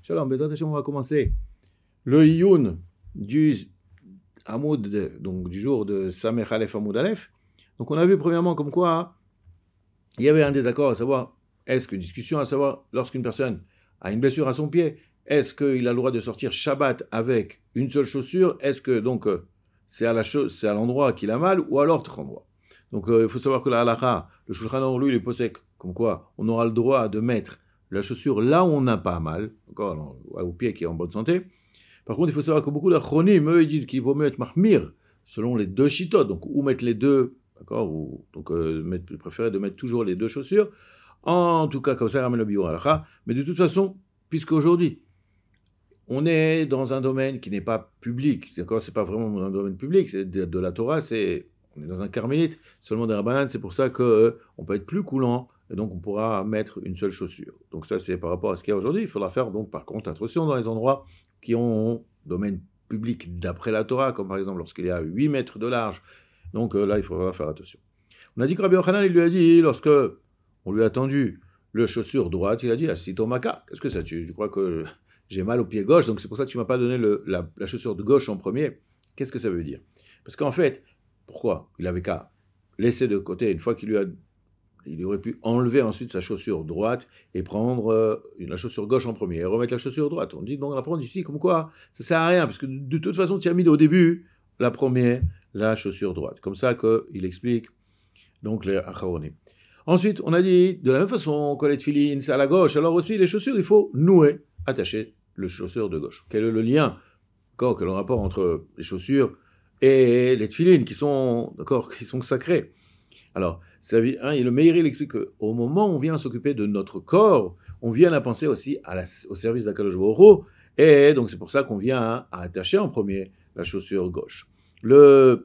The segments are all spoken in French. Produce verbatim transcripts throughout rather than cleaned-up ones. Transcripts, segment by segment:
Shalom, Bezrat Hashem, on va commencer le Iyun du Hamoud, donc du jour de Samech Aleph Hamoud Aleph. Donc on a vu premièrement comme quoi il y avait un désaccord, à savoir, est-ce que discussion, à savoir, lorsqu'une personne a une blessure à son pied, est-ce qu'il a le droit de sortir Shabbat avec une seule chaussure? Est-ce que donc c'est à, la cho- c'est à l'endroit qu'il a mal ou à l'autre endroit? Donc euh, il faut savoir que la halakha, le Shulchan Aruch, lui, il est posé comme quoi on aura le droit de mettre la chaussure là où on n'a pas mal, d'accord, au pied qui est en bonne santé. Par contre, il faut savoir que beaucoup d'achronim, eux, ils disent qu'il vaut mieux être mahmir, selon les deux chitotes, donc ou mettre les deux, d'accord, ou donc euh, mettre, préférer de mettre toujours les deux chaussures, en tout cas comme ça, ramène le bio halakha. Mais de toute façon, puisque aujourd'hui, on est dans un domaine qui n'est pas public, d'accord, c'est pas vraiment un domaine public, c'est de, de la Torah, c'est, on est dans un carmélite, seulement des rabbanan, c'est pour ça qu'on euh, peut être plus coulant, et donc on pourra mettre une seule chaussure. Donc ça, c'est par rapport à ce qu'il y a aujourd'hui. Il faudra faire donc par contre attention dans les endroits qui ont domaine public d'après la Torah, comme par exemple lorsqu'il y a huit mètres de large. Donc euh, là, il faudra faire attention. On a dit que Rabbi Yochanan, il lui a dit, lorsque on lui a tendu le chaussure droite, il a dit, Asito Maka, qu'est-ce que ça, tu, tu crois que j'ai mal au pied gauche, donc c'est pour ça que tu ne m'as pas donné le, la, la chaussure de gauche en premier. Qu'est-ce que ça veut dire? Parce qu'en fait, pourquoi? Il avait qu'à laisser de côté, une fois qu'il lui a... Il aurait pu enlever ensuite sa chaussure droite et prendre euh, la chaussure gauche en premier et remettre la chaussure droite. On dit donc on apprend ici comme quoi ça ne sert à rien, parce que de, de toute façon tu as mis au début la première, la chaussure droite. Comme ça qu'il explique donc les acharonim. Ensuite, on a dit, de la même façon que les tefilines, c'est à la gauche, alors aussi les chaussures, il faut nouer, attacher le chaussure de gauche. Quel est le lien, d'accord, quel est le rapport entre les chaussures et les tefilines qui sont, d'accord, qui sont sacrés? Alors, ça, hein, et le Meiri il explique qu'au moment où on vient s'occuper de notre corps, on vient à penser aussi à la, au service d'Akadosh Baruch Hu, et donc c'est pour ça qu'on vient à, à attacher en premier la chaussure gauche. Le,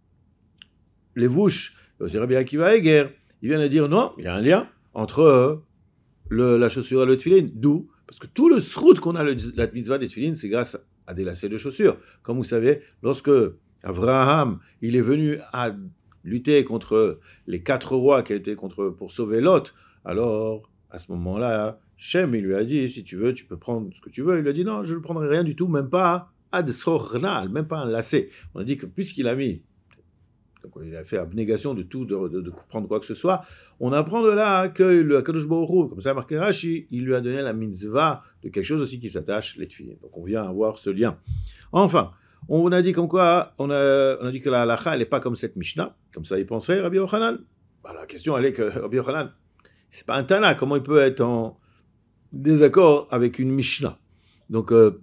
les vouches, aussi Rabbi Akiva Eger, il vient de dire non, il y a un lien entre le, la chaussure et le tefilin. D'où? Parce que tout le srout qu'on a, le, la mitzvah des tefilin, c'est grâce à des lacets de chaussures. Comme vous savez, lorsque Abraham, il est venu à lutter contre les quatre rois qui étaient contre, pour sauver Lot, alors à ce moment-là, Shem, il lui a dit, si tu veux, tu peux prendre ce que tu veux. Il lui a dit, non, je ne prendrai rien du tout, même pas ad sornal, même pas un lacet. On a dit que puisqu'il a mis, donc il a fait abnégation de tout, de, de, de prendre quoi que ce soit, on apprend de là que le Kadosh Baruch Hu, comme ça a marqué Rashi, il lui a donné la mitzvah de quelque chose aussi qui s'attache, les tefillin. Donc on vient avoir ce lien. Enfin, on a dit comme quoi, on a, on a dit que la halacha, elle n'est pas comme cette Mishnah, comme ça il penserait Rabbi Yochanan. Bah, la question, elle est que Rabbi Yochanan, c'est pas un Tana, comment il peut être en désaccord avec une Mishnah? Donc, euh,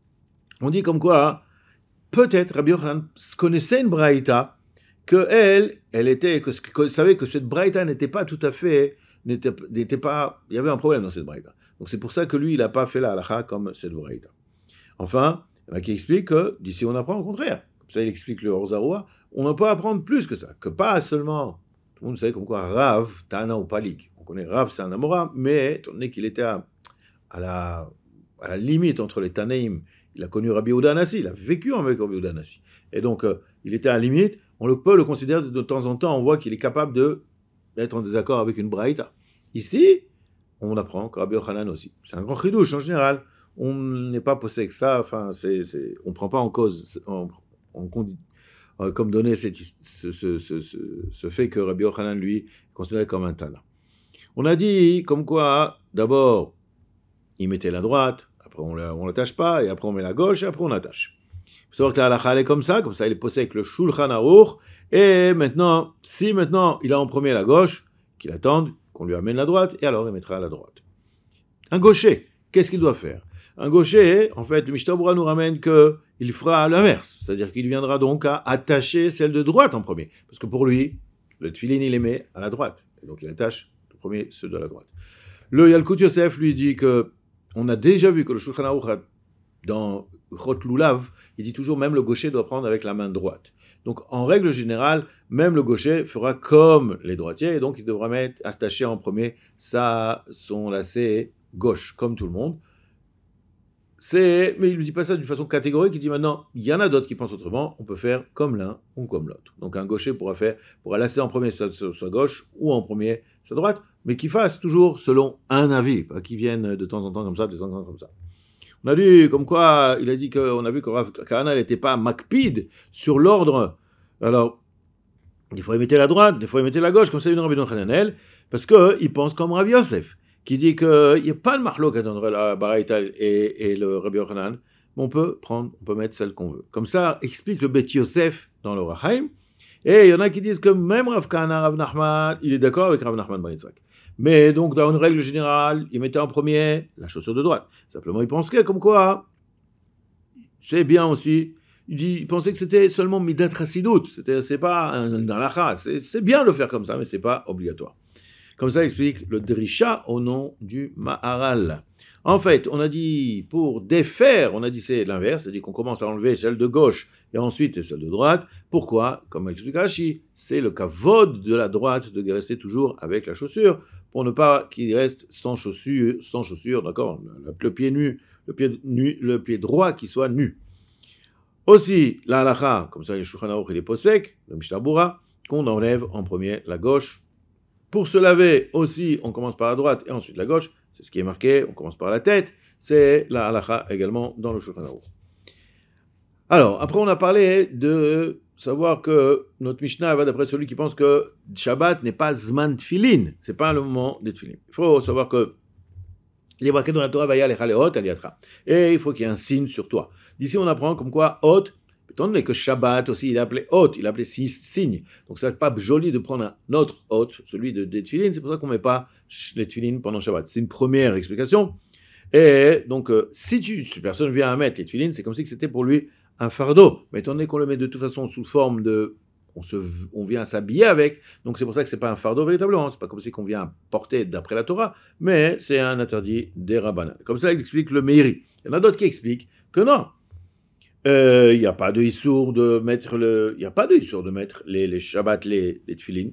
on dit comme quoi, peut-être Rabbi Yochanan connaissait une braïta, que elle, elle était, que, que savait que cette braïta n'était pas tout à fait, n'était, n'était pas, il y avait un problème dans cette braïta. Donc c'est pour ça que lui, il n'a pas fait la halacha comme cette braïta. Enfin, il y en a qui expliquent que d'ici on apprend au contraire. Comme ça, il explique le Orzaroua, on ne peut apprendre plus que ça, que pas seulement, tout le monde sait comme quoi Rav, Tana ou Palik. On connaît Rav, c'est un Amora, mais étant donné qu'il était à, à, la, à la limite entre les Tanaïm, il a connu Rabbi Yehuda Hanassi, il a vécu avec Rabbi Yehuda Hanassi. Et donc, euh, il était à la limite, on le, peut le considérer de, de temps en temps, on voit qu'il est capable de, d'être en désaccord avec une braïta. Ici, on apprend que Rabbi Yochanan aussi. C'est un grand chidouche en général. On n'est pas posé que ça, enfin, c'est, c'est, on ne prend pas en cause, en, en, en, comme donné cette, ce, ce, ce, ce, ce fait que Rabbi Yochanan, lui, est considéré comme un Tana. On a dit, comme quoi, d'abord, il mettait la droite, après on ne l'attache pas, et après on met la gauche, et après on attache. Il faut savoir que la halakha, elle est comme ça, comme ça il est posé avec le Shulchan Aruch, et maintenant, si maintenant il a en premier la gauche, qu'il attende, qu'on lui amène la droite, et alors il mettra la droite. Un gaucher, qu'est-ce qu'il doit faire? Un gaucher, en fait, le Mishnah Berurah nous ramène qu'il fera l'inverse, c'est-à-dire qu'il viendra donc à attacher celle de droite en premier, parce que pour lui, le tefillin, il les met à la droite, et donc il attache le premier, ceux de la droite. Le Yalkut Yosef lui dit que, on a déjà vu que le Shulchan Aruch, dans Chot Lulav, il dit toujours même le gaucher doit prendre avec la main droite. Donc en règle générale, même le gaucher fera comme les droitiers, et donc il devra mettre attaché en premier sa, son lacet gauche, comme tout le monde. C'est, mais il ne dit pas ça d'une façon catégorique, il dit maintenant, il y en a d'autres qui pensent autrement, on peut faire comme l'un ou comme l'autre. Donc un gaucher pourra faire, pourra lacer en premier sa, sa, sa gauche ou en premier sa droite, mais qu'il fasse toujours selon un avis, pas qu'il vienne de temps en temps comme ça, de temps en temps comme ça. On a vu comme quoi, il a dit qu'on a vu que Rav Kahana n'était pas makpid sur l'ordre. Alors, des fois il mettait la droite, des fois il mettait la gauche, comme ça une Rabbi Hananel, parce qu'il pense comme Rav Yosef, qui dit qu'il n'y a pas de marloc entre la Baraita et, et le Rabbi Hanan, mais on peut prendre, on peut mettre celle qu'on veut. Comme ça, explique le Bet Yosef dans le Rahaim. Et il y en a qui disent que même Rav Kahana, Rav Nachman, il est d'accord avec Rav Nachman Bar Yitzhak. Mais donc, dans une règle générale, il mettait en premier la chaussure de droite. Simplement, il pense que, comme quoi, c'est bien aussi. Il, dit, il pensait que c'était seulement Midat Chassidut. C'était, c'est pas un halakha. C'est, c'est bien de le faire comme ça, mais c'est pas obligatoire. Comme ça explique le Drisha au nom du Maharal. En fait, on a dit pour défaire, on a dit c'est l'inverse, c'est-à-dire qu'on commence à enlever celle de gauche et ensuite celle de droite. Pourquoi? Comme explique Rashi, c'est le kavod de la droite de rester toujours avec la chaussure pour ne pas qu'il reste sans chaussure, sans chaussure, d'accord, le, le pied nu, le pied nu, le pied droit qui soit nu. Aussi, la halakha, comme ça le Shulchan Aruch il est posek, le Mishnah Berurah, qu'on enlève en premier la gauche. Pour se laver aussi, on commence par la droite et ensuite la gauche. C'est ce qui est marqué. On commence par la tête. C'est la halakha également dans le Shulchan Aruch. Alors, après on a parlé de savoir que notre Mishnah va d'après celui qui pense que Shabbat n'est pas Zman Tfilin. C'est pas le moment des Tfilin. Il faut savoir que il est marqué dans la Torah, Vaya lecha leot aliyatra. Et il faut qu'il y ait un signe sur toi. D'ici on apprend comme quoi hot. Étant donné que Shabbat aussi, il a appelé hôte, il a appelé six signes. Donc, ça n'est pas joli de prendre un autre hôte, celui de, des tefilines. C'est pour ça qu'on ne met pas les tefilines pendant Shabbat. C'est une première explication. Et donc, euh, si, tu, si personne vient à mettre les tefilines, c'est comme si c'était pour lui un fardeau. Mais étant donné qu'on le met de toute façon sous forme de... On, se, on vient s'habiller avec. Donc, c'est pour ça que ce n'est pas un fardeau véritablement. Ce n'est pas comme si qu'on vient porter d'après la Torah. Mais c'est un interdit des Rabbanan. Comme ça, il explique le Meiri. Il y en a d'autres qui expliquent que non. Il euh, n'y a pas de issour de mettre le, il y a pas de issour de mettre les les Shabbat les les tefilines.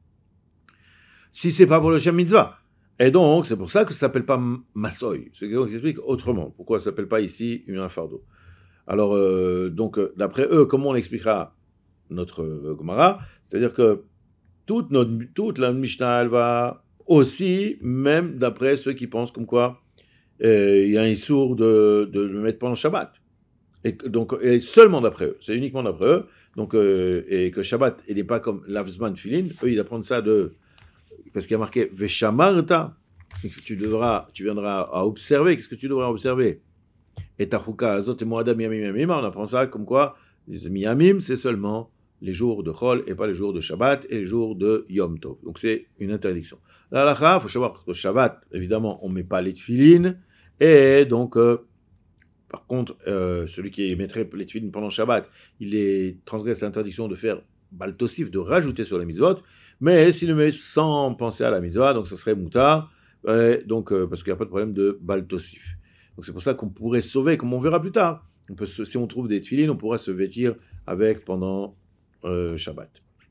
Si c'est pas pour le Shem Mitzvah. Et donc c'est pour ça que ça s'appelle pas masoy. C'est quelqu'un qui explique autrement. Pourquoi ça s'appelle pas ici un fardeau. Alors euh, donc d'après eux, comment on expliquera notre euh, Gemara, c'est-à-dire que toute notre toute la Mishnah elle va aussi, même d'après ceux qui pensent comme quoi euh, il y a un issour de de le mettre pendant Shabbat. Et, donc, et seulement d'après eux, c'est uniquement d'après eux, donc, euh, et que Shabbat, il n'est pas comme l'Avzman Filin, eux, ils apprennent ça de, parce qu'il y a marqué Veshamarta, tu devras, tu viendras à observer, qu'est-ce que tu devras observer? Et Tachuka, Azot et Moadam Yamim Yamim, on apprend ça comme quoi, les Yamim, c'est seulement les jours de Chol et pas les jours de Shabbat et les jours de Yom Tov. Donc, c'est une interdiction. Là, là, il faut savoir que Shabbat, évidemment, on ne met pas les tefilines, et donc, euh, par contre, euh, celui qui mettrait les tefilines pendant Shabbat, il est transgresse l'interdiction de faire baltosif, de rajouter sur la mitzvot, mais s'il le met sans penser à la mitzvah, donc ça serait moutar, euh, donc, euh, parce qu'il n'y a pas de problème de baltosif. Donc c'est pour ça qu'on pourrait sauver, comme on verra plus tard. On peut se, si on trouve des tefilines, on pourra se vêtir avec pendant euh, Shabbat.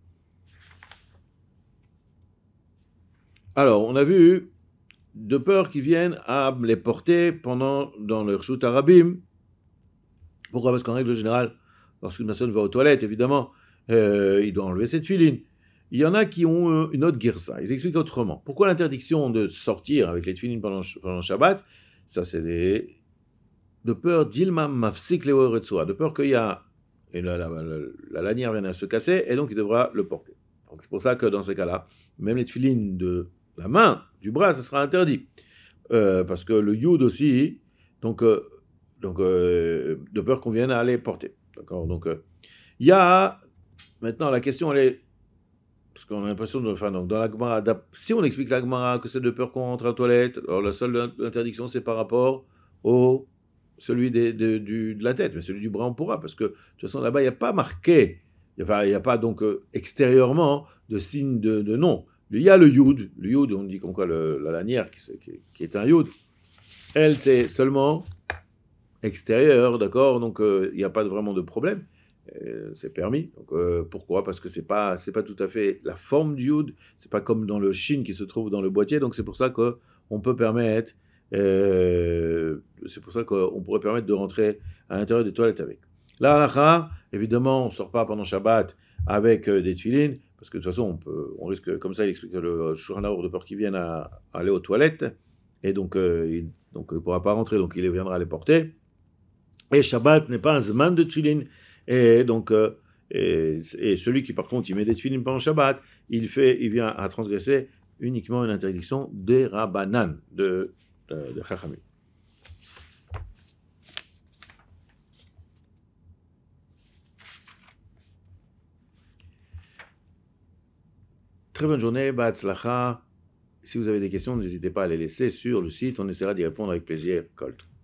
Alors, on a vu de peur qu'ils viennent à les porter pendant, dans leur shoot arabim. Pourquoi? Parce qu'en règle générale, lorsqu'une personne va aux toilettes, évidemment, euh, il doit enlever cette filine. Il y en a qui ont une autre girsa. Ils expliquent autrement. Pourquoi l'interdiction de sortir avec les filines pendant, pendant Shabbat? Ça, c'est des... de peur d'ilma mafsik leoretsoa, de peur qu'il y a... Et la, la, la, la lanière vient à se casser, et donc il devra le porter. Donc c'est pour ça que dans ce cas-là, même les filines de la main, du bras, ça sera interdit. Euh, parce que le yud aussi, donc, euh, donc euh, de peur qu'on vienne à les porter. D'accord? Donc, il euh, y a, maintenant, la question, elle est, parce qu'on a l'impression de, enfin, donc, dans la Gemara, si on explique la Gemara que c'est de peur qu'on rentre à la toilette, alors la seule interdiction, c'est par rapport au, celui des, de, du, de la tête, mais celui du bras, on pourra, parce que, de toute façon, là-bas, il n'y a pas marqué, il n'y a, a pas, donc, euh, extérieurement, de signe de, de nom. Il y a le yud, le yud, on dit comme quoi le, la lanière qui, qui, qui est un yud, elle c'est seulement extérieur, d'accord, donc il euh, n'y a pas de, vraiment de problème, euh, c'est permis. Donc, euh, pourquoi? Parce que c'est pas, c'est pas tout à fait la forme du yud, c'est pas comme dans le shin qui se trouve dans le boîtier, donc c'est pour ça qu'on peut permettre, euh, c'est pour ça qu'on pourrait permettre de rentrer à l'intérieur des toilettes avec. La halakha, évidemment, on ne sort pas pendant Shabbat avec euh, des tefilines, parce que de toute façon, on, peut, on risque, comme ça, il explique le Shulchan Aruch de peur qu'ils viennent à, à aller aux toilettes, et donc, euh, il donc, ne pourra pas rentrer, donc il viendra les porter. Et Shabbat n'est pas un zman de tefillin. Et donc, euh, et, et celui qui par contre il met des tefillin pendant Shabbat, il, fait, il vient à transgresser uniquement une interdiction des Rabbanan, de, de, de Chachamim. Très bonne journée, Ba'atzlacha. Si vous avez des questions, n'hésitez pas à les laisser sur le site, on essaiera d'y répondre avec plaisir. Colt.